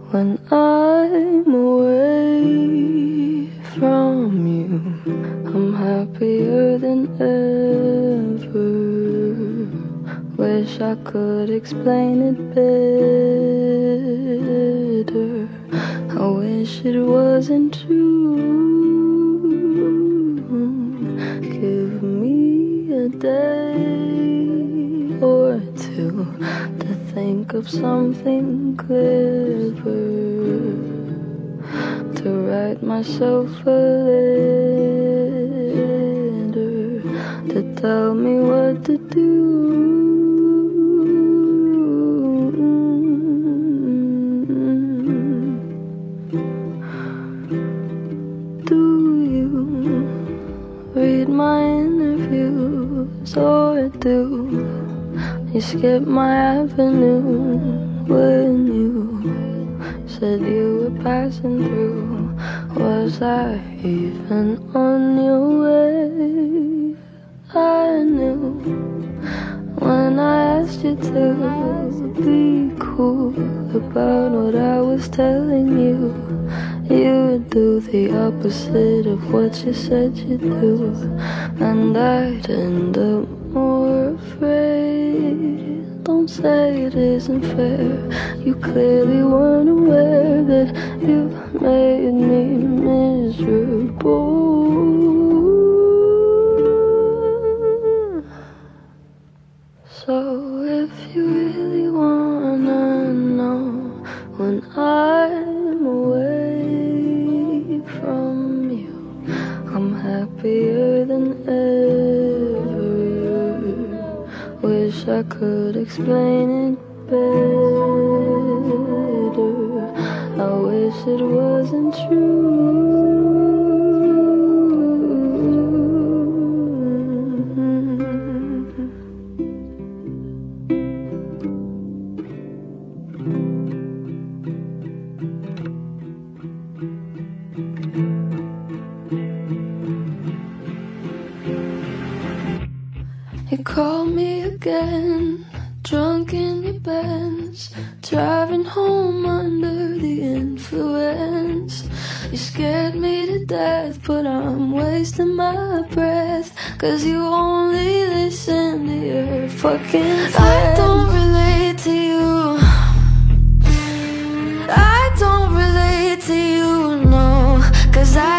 When I'm away from you, I'm happier than ever. Wish I could explain it better. I wish it wasn't true. Give me a day or two to think of something clever, to write myself a letter, to tell me what to do. Do you read my interviews, or do you skip my avenue when you said you were passing through? Was I even on your way? I knew when I asked you to be cool about what I was telling you, you would do the opposite of what you said you'd do, and I'd end up more afraid. Don't say it isn't fair. You clearly weren't aware that you made me miserable. So if you really wanna know when I'm away from you, I'm happier than ever. Wish I could explain it better. I wish it wasn't true. You called me again, drunk in your Benz, driving home under the influence. You scared me to death, but I'm wasting my breath, 'cause you only listen to your fucking friends. I don't relate to you, I don't relate to you, no, 'cause I